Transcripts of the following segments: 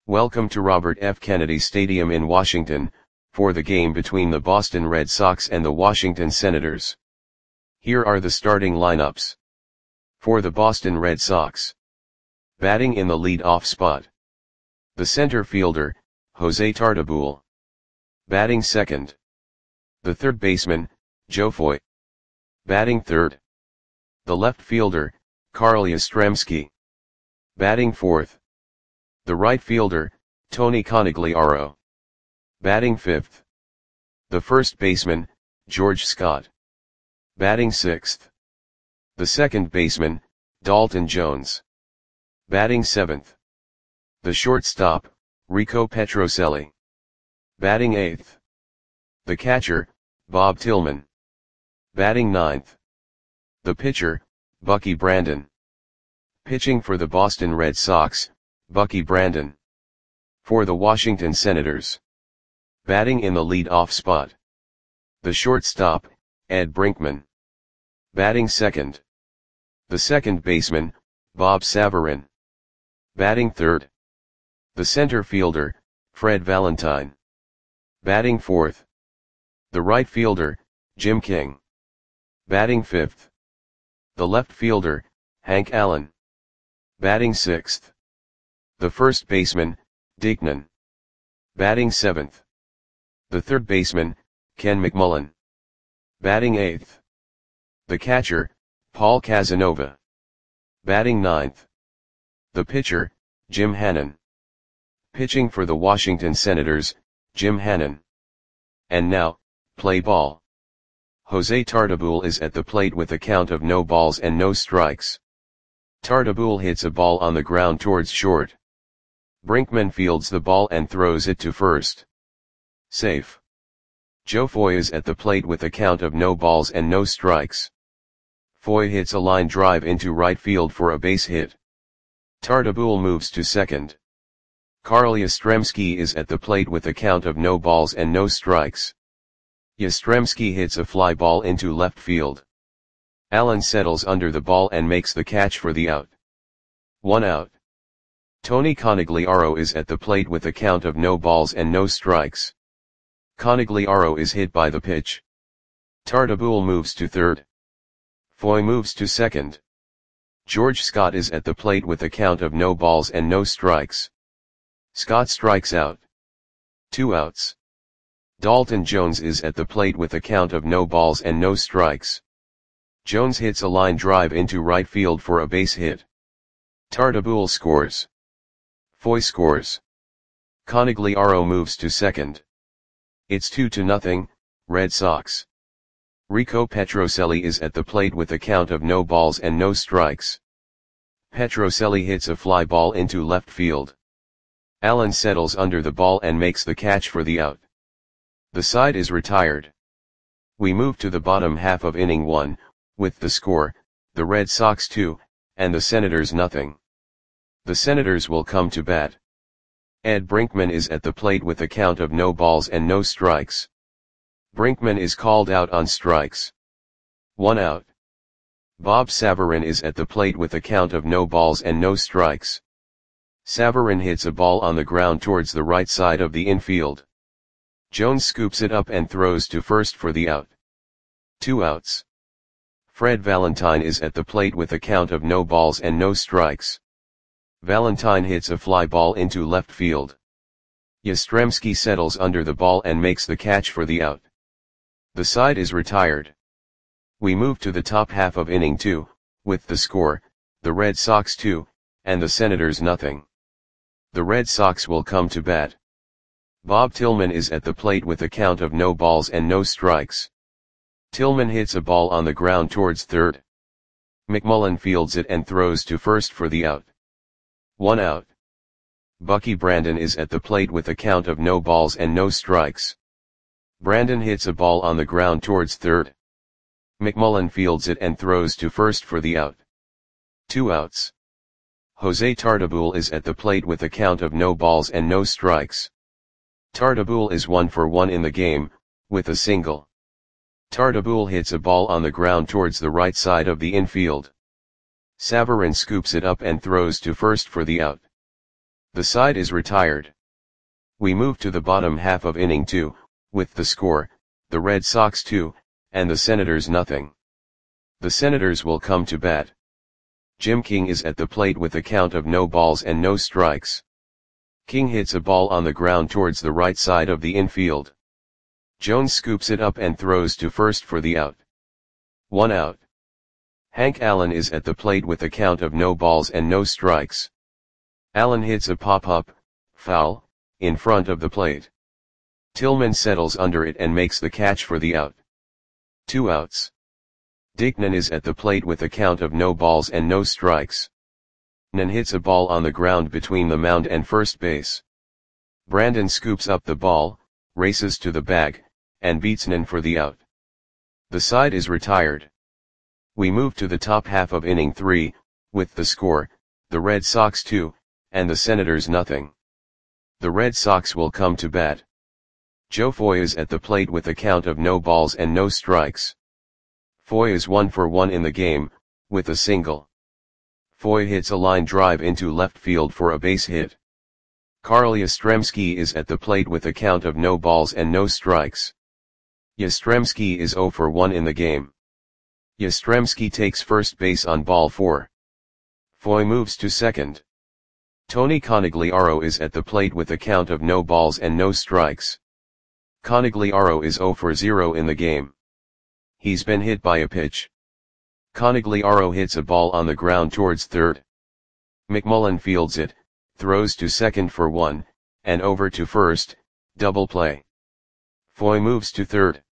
Welcome to Robert F. Kennedy Stadium in Washington, for the game between the Boston Red Sox and the Washington Senators. Here are the starting lineups. For the Boston Red Sox. Batting in the lead-off spot. The center fielder, Jose Tartabull. Batting second. The third baseman, Joe Foy. Batting third. The left fielder, Carl Yastrzemski. Batting fourth. The right fielder, Tony Conigliaro. Batting fifth. The first baseman, George Scott. Batting sixth. The second baseman, Dalton Jones. Batting seventh. The shortstop, Rico Petrocelli. Batting eighth. The catcher, Bob Tillman. Batting ninth. The pitcher, Bucky Brandon. Pitching for the Boston Red Sox, Bucky Brandon. For the Washington Senators. Batting in the lead-off spot. The shortstop, Ed Brinkman. Batting second. The second baseman, Bob Savarin. Batting third. The center fielder, Fred Valentine. Batting fourth. The right fielder, Jim King. Batting fifth. The left fielder, Hank Allen. Batting sixth. The first baseman, Dick Nunn. Batting seventh. The third baseman, Ken McMullen. Batting eighth. The catcher, Paul Casanova. Batting ninth. The pitcher, Jim Hannon. Pitching for the Washington Senators, Jim Hannon. And now, play ball. Jose Tartabull is at the plate with a count of no balls and no strikes. Tartabull hits a ball on the ground towards short. Brinkman fields the ball and throws it to first. Safe. Joe Foy is at the plate with a count of no balls and no strikes. Foy hits a line drive into right field for a base hit. Tartabull moves to second. Carl Yastrzemski is at the plate with a count of no balls and no strikes. Yastrzemski hits a fly ball into left field. Allen settles under the ball and makes the catch for the out. 1 out. Tony Conigliaro is at the plate with a count of no balls and no strikes. Conigliaro is hit by the pitch. Tartabull moves to third. Foy moves to second. George Scott is at the plate with a count of no balls and no strikes. Scott strikes out. 2 outs. Dalton Jones is at the plate with a count of no balls and no strikes. Jones hits a line drive into right field for a base hit. Tartabull scores. Foy scores. Conigliaro moves to second. It's 2-0, Red Sox. Rico Petrocelli is at the plate with a count of no balls and no strikes. Petrocelli hits a fly ball into left field. Allen settles under the ball and makes the catch for the out. The side is retired. We move to the bottom half of inning 1, with the score, the Red Sox 2, and the Senators 0. The Senators will come to bat. Ed Brinkman is at the plate with a count of no balls and no strikes. Brinkman is called out on strikes. 1 out. Bob Savarin is at the plate with a count of no balls and no strikes. Savarin hits a ball on the ground towards the right side of the infield. Jones scoops it up and throws to first for the out. 2 outs. Fred Valentine is at the plate with a count of no balls and no strikes. Valentine hits a fly ball into left field. Yastrzemski settles under the ball and makes the catch for the out. The side is retired. We move to the top half of inning 2, with the score, the Red Sox 2, and the Senators 0. The Red Sox will come to bat. Bob Tillman is at the plate with a count of no balls and no strikes. Tillman hits a ball on the ground towards third. McMullen fields it and throws to first for the out. 1 out. Bucky Brandon is at the plate with a count of no balls and no strikes. Brandon hits a ball on the ground towards third. McMullen fields it and throws to first for the out. 2 outs. Jose Tartabull is at the plate with a count of no balls and no strikes. Tartabull is 1 for 1 in the game, with a single. Tartabull hits a ball on the ground towards the right side of the infield. Savarin scoops it up and throws to first for the out. The side is retired. We move to the bottom half of inning 2, with the score, the Red Sox 2, and the Senators nothing. The Senators will come to bat. Jim King is at the plate with a count of no balls and no strikes. King hits a ball on the ground towards the right side of the infield. Jones scoops it up and throws to first for the out. 1 out. Hank Allen is at the plate with a count of no balls and no strikes. Allen hits a pop-up, foul, in front of the plate. Tillman settles under it and makes the catch for the out. 2 outs. Dickman is at the plate with a count of no balls and no strikes. Nan hits a ball on the ground between the mound and first base. Brandon scoops up the ball, races to the bag, and beats Nan for the out. The side is retired. We move to the top half of inning 3, with the score, the Red Sox 2, and the Senators nothing. The Red Sox will come to bat. Joe Foy is at the plate with a count of no balls and no strikes. Foy is 1 for 1 in the game, with a single. Foy hits a line drive into left field for a base hit. Carl Yastrzemski is at the plate with a count of no balls and no strikes. Yastrzemski is 0 for 1 in the game. Yastrzemski takes first base on ball 4. Foy moves to second. Tony Conigliaro is at the plate with a count of no balls and no strikes. Conigliaro is 0 for 0 in the game. He's been hit by a pitch. Conigliaro hits a ball on the ground towards third. McMullen fields it, throws to second for 1, and over to first, double play. Foy moves to third.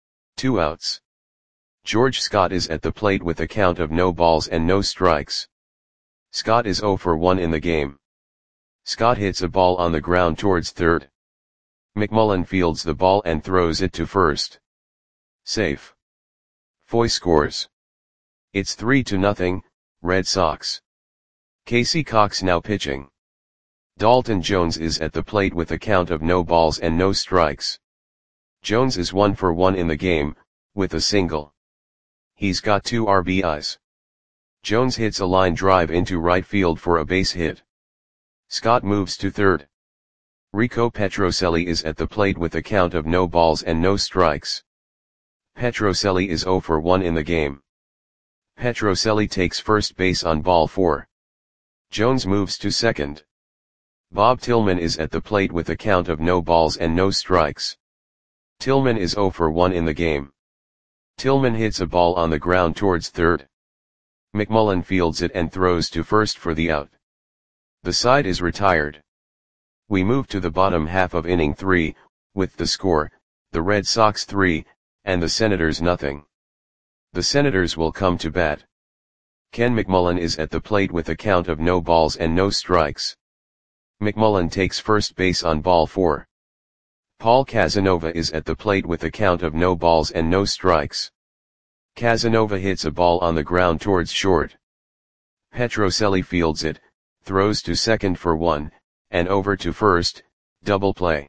2 outs. George Scott is at the plate with a count of no balls and no strikes. Scott is 0 for 1 in the game. Scott hits a ball on the ground towards third. McMullen fields the ball and throws it to first. Safe. Foy scores. It's 3-0, Red Sox. Casey Cox now pitching. Dalton Jones is at the plate with a count of no balls and no strikes. Jones is 1 for 1 in the game, with a single. He's got 2 RBIs. Jones hits a line drive into right field for a base hit. Scott moves to third. Rico Petrocelli is at the plate with a count of no balls and no strikes. Petrocelli is 0 for 1 in the game. Petrocelli takes first base on ball 4. Jones moves to second. Bob Tillman is at the plate with a count of no balls and no strikes. Tillman is 0 for 1 in the game. Tillman hits a ball on the ground towards third. McMullen fields it and throws to first for the out. The side is retired. We move to the bottom half of inning 3, with the score, the Red Sox 3, and the Senators nothing. The Senators will come to bat. Ken McMullen is at the plate with a count of no balls and no strikes. McMullen takes first base on ball 4. Paul Casanova is at the plate with a count of no balls and no strikes. Casanova hits a ball on the ground towards short. Petrocelli fields it, throws to second for 1, and over to first, double play.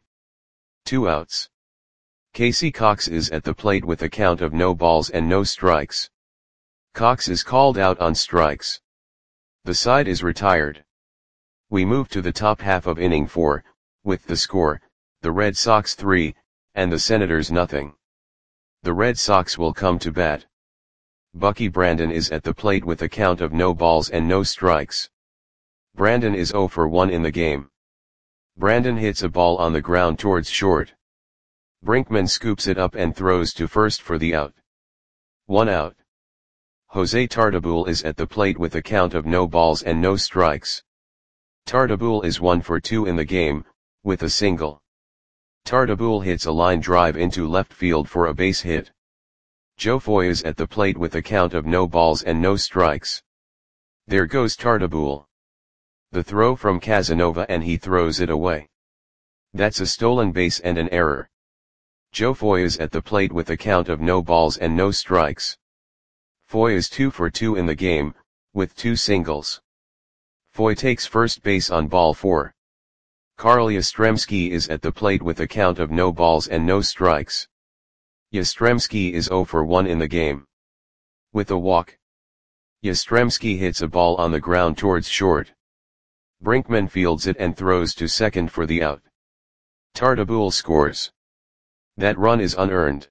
2 outs. Casey Cox is at the plate with a count of no balls and no strikes. Cox is called out on strikes. The side is retired. We move to the top half of inning 4, with the score, the Red Sox 3, and the Senators nothing. The Red Sox will come to bat. Bucky Brandon is at the plate with a count of no balls and no strikes. Brandon is 0 for 1 in the game. Brandon hits a ball on the ground towards short. Brinkman scoops it up and throws to first for the out. 1 out. Jose Tartabull is at the plate with a count of no balls and no strikes. Tartabull is 1 for 2 in the game, with a single. Tartabull hits a line drive into left field for a base hit. Joe Foy is at the plate with a count of no balls and no strikes. There goes Tartabull. The throw from Casanova and he throws it away. That's a stolen base and an error. Joe Foy is at the plate with a count of no balls and no strikes. Foy is 2 for 2 in the game, with 2 singles. Foy takes first base on ball 4. Carl Yastrzemski is at the plate with a count of no balls and no strikes. Yastrzemski is 0 for 1 in the game. With a walk. Yastrzemski hits a ball on the ground towards short. Brinkman fields it and throws to second for the out. Tartabull scores. That run is unearned.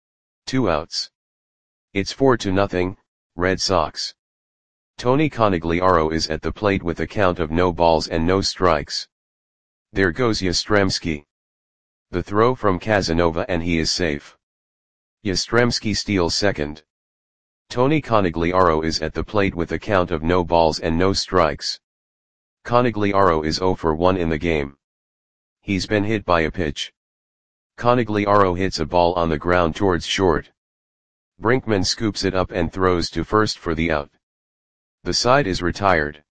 2 outs. It's 4-0, Red Sox. Tony Conigliaro is at the plate with a count of no balls and no strikes. There goes Yastrzemski. The throw from Casanova and he is safe. Yastrzemski steals second. Tony Conigliaro is at the plate with a count of no balls and no strikes. Conigliaro is 0 for 1 in the game. He's been hit by a pitch. Conigliaro hits a ball on the ground towards short. Brinkman scoops it up and throws to first for the out. The side is retired.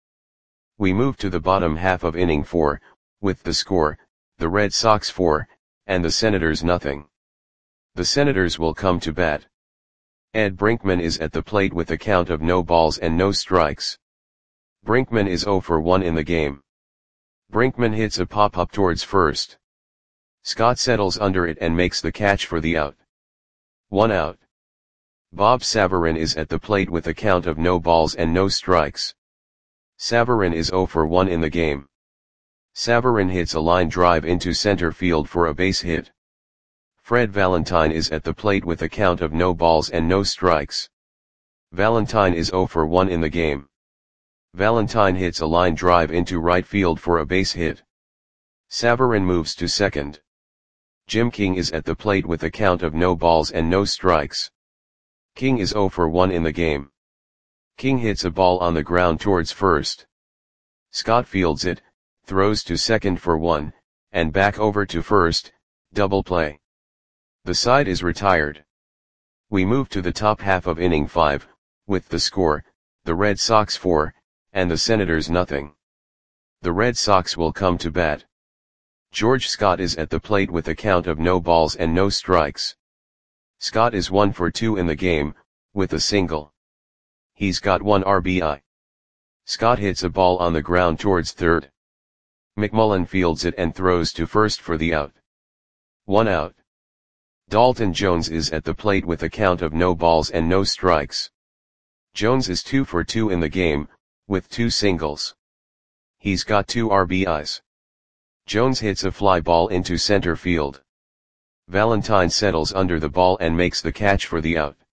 We move to the bottom half of inning 4, with the score, the Red Sox 4, and the Senators nothing. The Senators will come to bat. Ed Brinkman is at the plate with a count of no balls and no strikes. Brinkman is 0 for 1 in the game. Brinkman hits a pop-up towards first. Scott settles under it and makes the catch for the out. 1 out. Bob Savarin is at the plate with a count of no balls and no strikes. Savarin is 0 for 1 in the game. Savarin hits a line drive into center field for a base hit. Fred Valentine is at the plate with a count of no balls and no strikes. Valentine is 0 for 1 in the game. Valentine hits a line drive into right field for a base hit. Savarin moves to second. Jim King is at the plate with a count of no balls and no strikes. King is 0 for 1 in the game. King hits a ball on the ground towards first. Scott fields it, throws to second for 1, and back over to first, double play. The side is retired. We move to the top half of inning 5, with the score, the Red Sox 4, and the Senators nothing. The Red Sox will come to bat. George Scott is at the plate with a count of no balls and no strikes. Scott is 1 for 2 in the game, with a single. He's got 1 RBI. Scott hits a ball on the ground towards third. McMullen fields it and throws to first for the out. 1 out. Dalton Jones is at the plate with a count of no balls and no strikes. Jones is 2 for 2 in the game, with 2 singles. He's got 2 RBIs. Jones hits a fly ball into center field. Valentine settles under the ball and makes the catch for the out.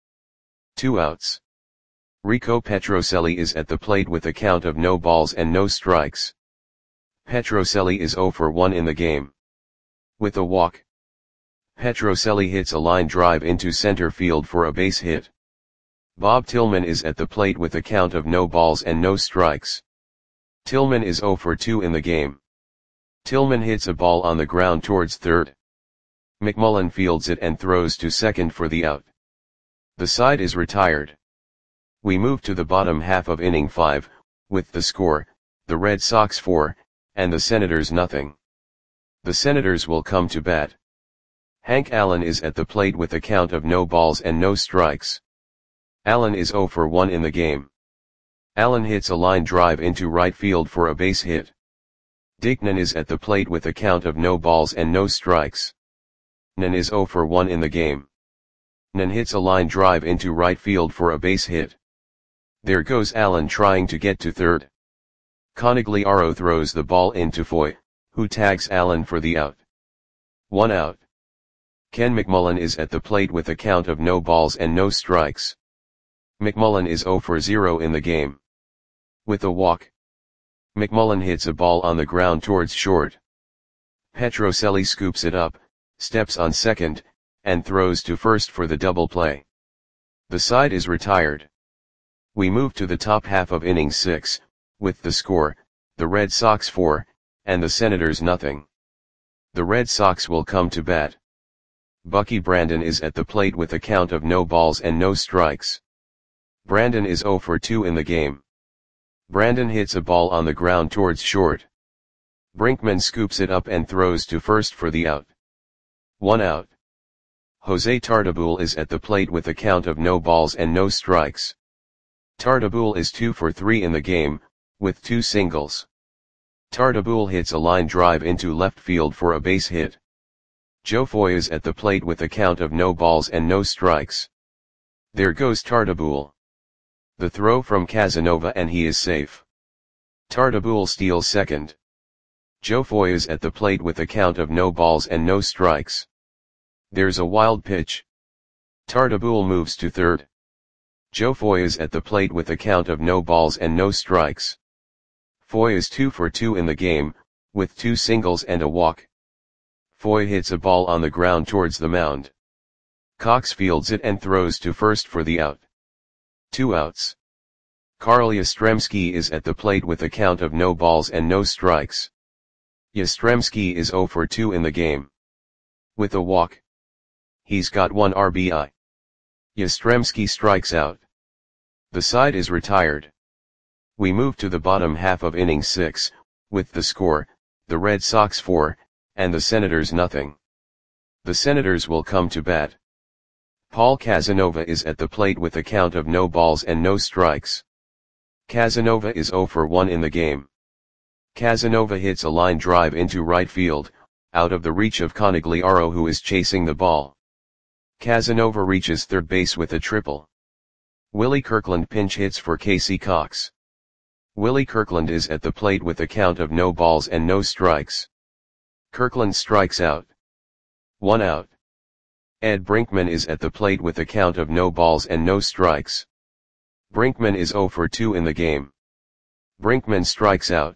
2 outs. Rico Petrocelli is at the plate with a count of no balls and no strikes. Petrocelli is 0 for 1 in the game. With a walk. Petrocelli hits a line drive into center field for a base hit. Bob Tillman is at the plate with a count of no balls and no strikes. Tillman is 0 for 2 in the game. Tillman hits a ball on the ground towards third. McMullen fields it and throws to second for the out. The side is retired. We move to the bottom half of inning 5, with the score, the Red Sox 4, and the Senators nothing. The Senators will come to bat. Hank Allen is at the plate with a count of no balls and no strikes. Allen is 0 for 1 in the game. Allen hits a line drive into right field for a base hit. Dick Nen is at the plate with a count of no balls and no strikes. Nen is 0 for 1 in the game. Nen hits a line drive into right field for a base hit. There goes Allen trying to get to third. Conigliaro throws the ball into Foy, who tags Allen for the out. 1 out. Ken McMullen is at the plate with a count of no balls and no strikes. McMullen is 0 for 0 in the game. With a walk. McMullen hits a ball on the ground towards short. Petrocelli scoops it up, steps on second, and throws to first for the double play. The side is retired. We move to the top half of inning 6, with the score, the Red Sox 4, and the Senators nothing. The Red Sox will come to bat. Bucky Brandon is at the plate with a count of no balls and no strikes. Brandon is 0 for 2 in the game. Brandon hits a ball on the ground towards short. Brinkman scoops it up and throws to first for the out. 1 out. Jose Tartabull is at the plate with a count of no balls and no strikes. Tartabull is 2 for 3 in the game, with 2 singles. Tartabull hits a line drive into left field for a base hit. Joe Foy is at the plate with a count of no balls and no strikes. There goes Tartabull. The throw from Casanova and he is safe. Tartabull steals second. Joe Foy is at the plate with a count of no balls and no strikes. There's a wild pitch. Tartabull moves to third. Joe Foy is at the plate with a count of no balls and no strikes. Foy is 2 for 2 in the game, with 2 singles and a walk. Foy hits a ball on the ground towards the mound. Cox fields it and throws to first for the out. 2 outs. Carl Yastrzemski is at the plate with a count of no balls and no strikes. Yastrzemski is 0 for 2 in the game. With a walk. He's got 1 RBI. Yastrzemski strikes out. The side is retired. We move to the bottom half of inning 6, with the score, the Red Sox 4, and the Senators nothing. The Senators will come to bat. Paul Casanova is at the plate with a count of no balls and no strikes. Casanova is 0 for 1 in the game. Casanova hits a line drive into right field, out of the reach of Conigliaro, who is chasing the ball. Casanova reaches third base with a triple. Willie Kirkland pinch hits for Casey Cox. Willie Kirkland is at the plate with a count of no balls and no strikes. Kirkland strikes out. 1 out. Ed Brinkman is at the plate with a count of no balls and no strikes. Brinkman is 0 for 2 in the game. Brinkman strikes out.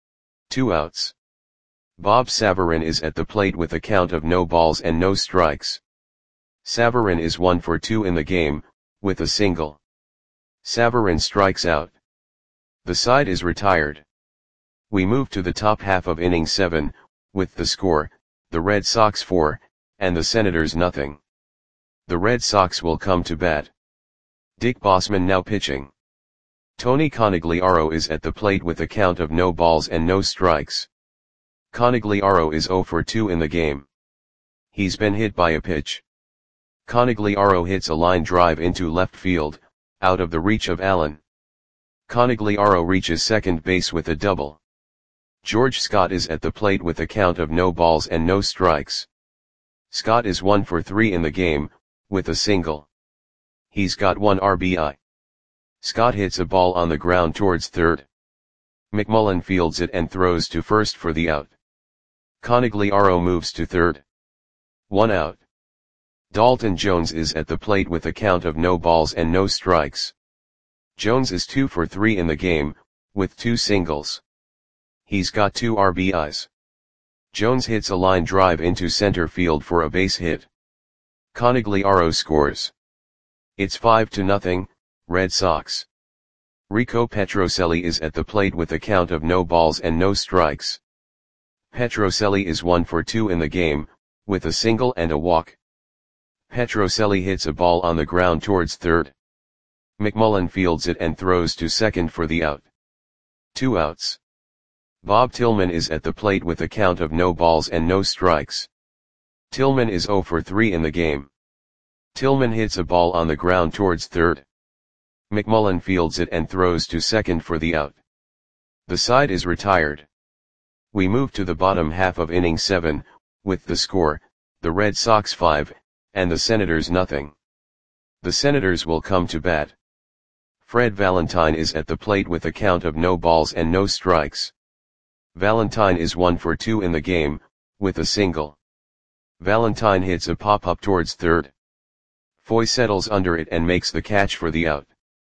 2 outs. Bob Savarin is at the plate with a count of no balls and no strikes. Savarin is 1 for 2 in the game, with a single. Savarin strikes out. The side is retired. We move to the top half of inning 7, with the score, the Red Sox 4, and the Senators nothing. The Red Sox will come to bat. Dick Bossman now pitching. Tony Conigliaro is at the plate with a count of no balls and no strikes. Conigliaro is 0 for 2 in the game. He's been hit by a pitch. Conigliaro hits a line drive into left field, out of the reach of Allen. Conigliaro reaches second base with a double. George Scott is at the plate with a count of no balls and no strikes. Scott is 1 for 3 in the game, with a single. He's got 1 RBI. Scott hits a ball on the ground towards third. McMullen fields it and throws to first for the out. Conigliaro moves to third. 1 out. Dalton Jones is at the plate with a count of no balls and no strikes. Jones is 2 for 3 in the game, with 2 singles. He's got 2 RBIs. Jones hits a line drive into center field for a base hit. Conigliaro scores. It's 5-0, Red Sox. Rico Petrocelli is at the plate with a count of no balls and no strikes. Petrocelli is 1 for 2 in the game, with a single and a walk. Petrocelli hits a ball on the ground towards third. McMullen fields it and throws to second for the out. 2 outs. Bob Tillman is at the plate with a count of no balls and no strikes. Tillman is 0 for 3 in the game. Tillman hits a ball on the ground towards third. McMullen fields it and throws to second for the out. The side is retired. We move to the bottom half of inning 7, with the score, the Red Sox 5, and the Senators nothing. The Senators will come to bat. Fred Valentine is at the plate with a count of no balls and no strikes. Valentine is 1 for 2 in the game, with a single. Valentine hits a pop-up towards third. Foy settles under it and makes the catch for the out.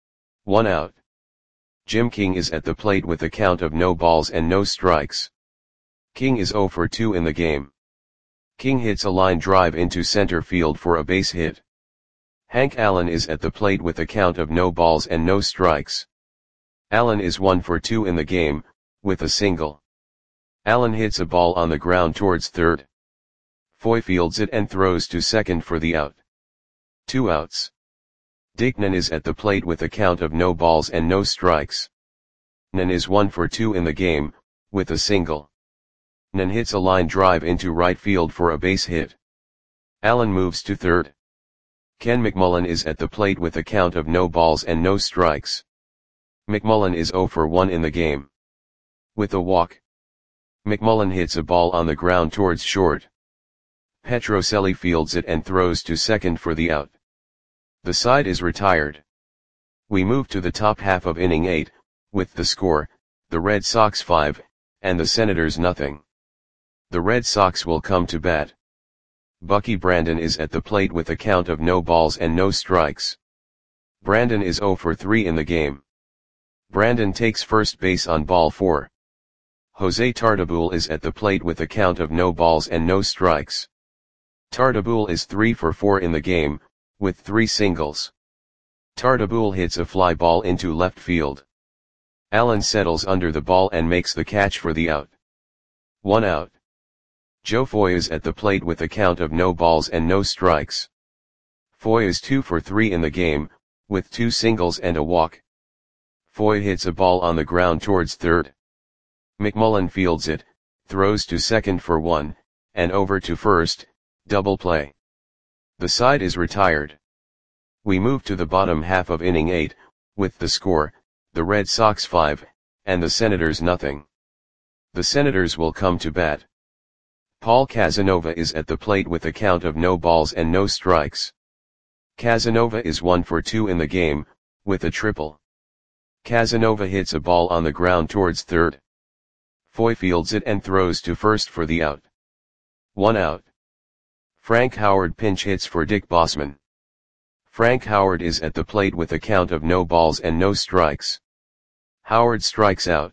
1 out. Jim King is at the plate with a count of no balls and no strikes. King is 0 for 2 in the game. King hits a line drive into center field for a base hit. Hank Allen is at the plate with a count of no balls and no strikes. Allen is 1 for 2 in the game, with a single. Allen hits a ball on the ground towards third. Foy fields it and throws to second for the out. 2 outs. Dickman is at the plate with a count of no balls and no strikes. Nen is 1 for 2 in the game, with a single. Nen hits a line drive into right field for a base hit. Allen moves to third. Ken McMullen is at the plate with a count of no balls and no strikes. McMullen is 0 for 1 in the game. With a walk. McMullen hits a ball on the ground towards short. Petrocelli fields it and throws to second for the out. The side is retired. We move to the top half of inning 8, with the score, the Red Sox 5, and the Senators nothing. The Red Sox will come to bat. Bucky Brandon is at the plate with a count of no balls and no strikes. Brandon is 0 for 3 in the game. Brandon takes first base on ball 4. Jose Tartabull is at the plate with a count of no balls and no strikes. Tartabull is 3 for 4 in the game, with 3 singles. Tartabull hits a fly ball into left field. Allen settles under the ball and makes the catch for the out. 1 out. Joe Foy is at the plate with a count of no balls and no strikes. Foy is 2 for 3 in the game, with 2 singles and a walk. Foy hits a ball on the ground towards third. McMullen fields it, throws to second for 1, and over to first, double play. The side is retired. We move to the bottom half of inning 8, with the score, the Red Sox 5, and the Senators nothing. The Senators will come to bat. Paul Casanova is at the plate with a count of no balls and no strikes. Casanova is 1 for 2 in the game, with a triple. Casanova hits a ball on the ground towards third. Foy fields it and throws to first for the out. 1 out. Frank Howard pinch hits for Dick Bossman. Frank Howard is at the plate with a count of no balls and no strikes. Howard strikes out.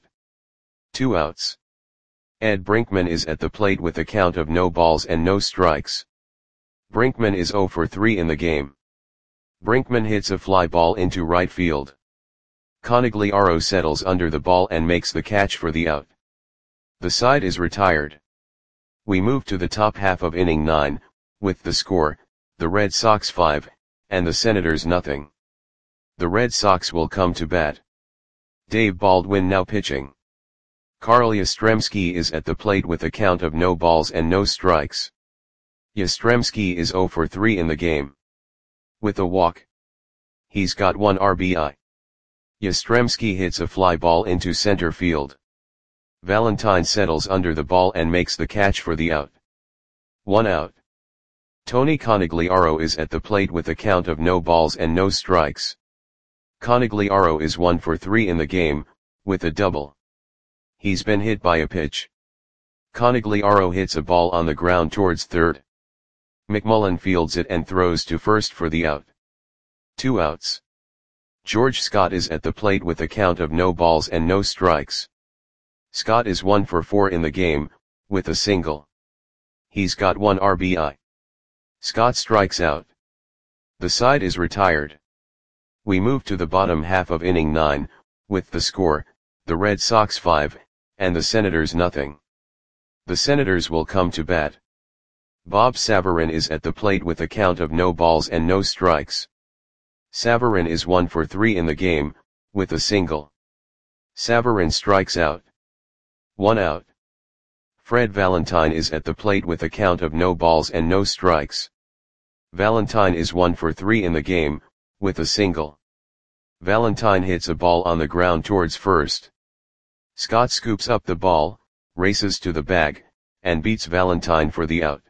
2 outs. Ed Brinkman is at the plate with a count of no balls and no strikes. Brinkman is 0 for 3 in the game. Brinkman hits a fly ball into right field. Conigliaro settles under the ball and makes the catch for the out. The side is retired. We move to the top half of inning 9, with the score, the Red Sox 5, and the Senators nothing. The Red Sox will come to bat. Dave Baldwin now pitching. Carl Yastrzemski is at the plate with a count of no balls and no strikes. Yastrzemski is 0 for 3 in the game. With a walk. He's got 1 RBI. Yastrzemski hits a fly ball into center field. Valentine settles under the ball and makes the catch for the out. 1 out. Tony Conigliaro is at the plate with a count of no balls and no strikes. Conigliaro is 1 for 3 in the game, with a double. He's been hit by a pitch. Conigliaro hits a ball on the ground towards third. McMullen fields it and throws to first for the out. 2 outs. George Scott is at the plate with a count of no balls and no strikes. Scott is 1 for 4 in the game, with a single. He's got 1 RBI. Scott strikes out. The side is retired. We move to the bottom half of inning 9, with the score, the Red Sox 5, and the Senators nothing. The Senators will come to bat. Bob Savarin is at the plate with a count of no balls and no strikes. Savarin is 1 for 3 in the game, with a single. Savarin strikes out. 1 out. Fred Valentine is at the plate with a count of no balls and no strikes. Valentine is 1 for 3 in the game, with a single. Valentine hits a ball on the ground towards first. Scott scoops up the ball, races to the bag, and beats Valentine for the out.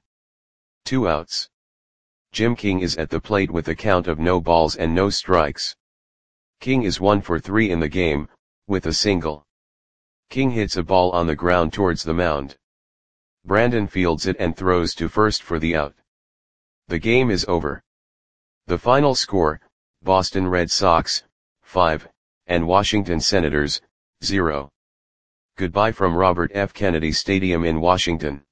2 outs. Jim King is at the plate with a count of no balls and no strikes. King is 1 for 3 in the game, with a single. King hits a ball on the ground towards the mound. Brandon fields it and throws to first for the out. The game is over. The final score, Boston Red Sox, 5, and Washington Senators, 0. Goodbye from Robert F. Kennedy Stadium in Washington.